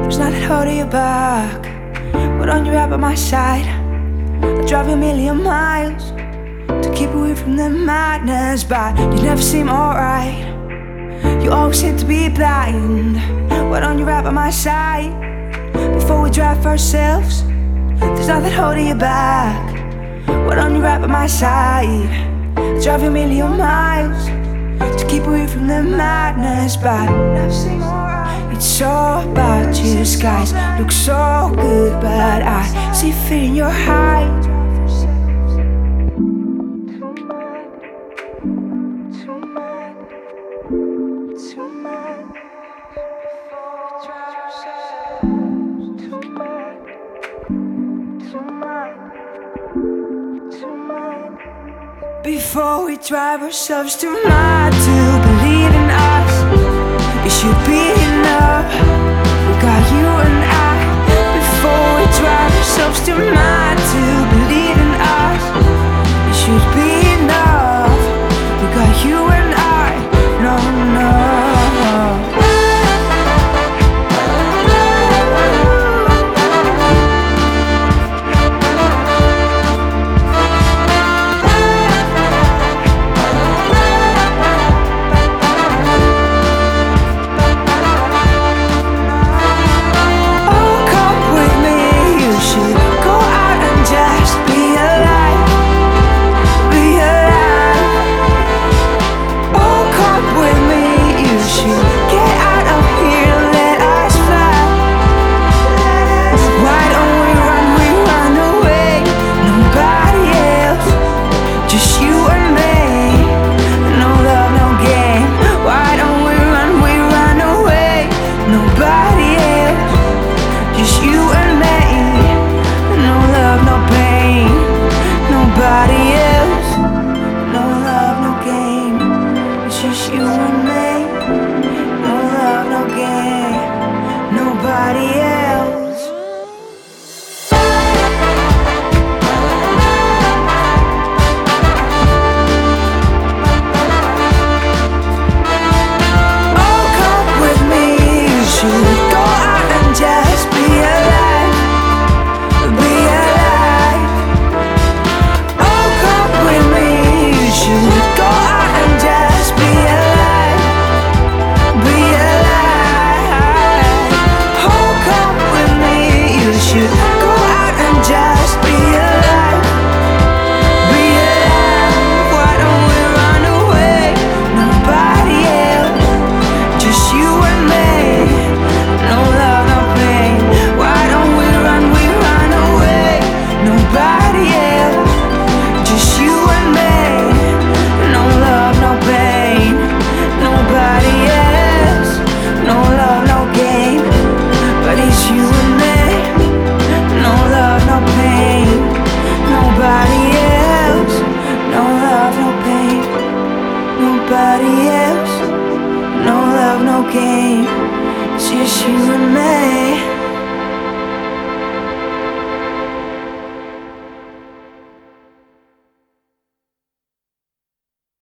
There's nothing holding you back. Why don't you right by my side? I'll drive you a million miles to keep away from the madness, but you never seem alright. You always seem to be blind. Why don't you right by my side? Before we drive ourselves, there's nothing holding you back. Why don't you right by my side? I'll drive you a million miles to keep away from the madness, but never seem alright. It's all about you, skies look so good, but I see fear in your eyes. Before we drive ourselves too mad to believe in us, you should be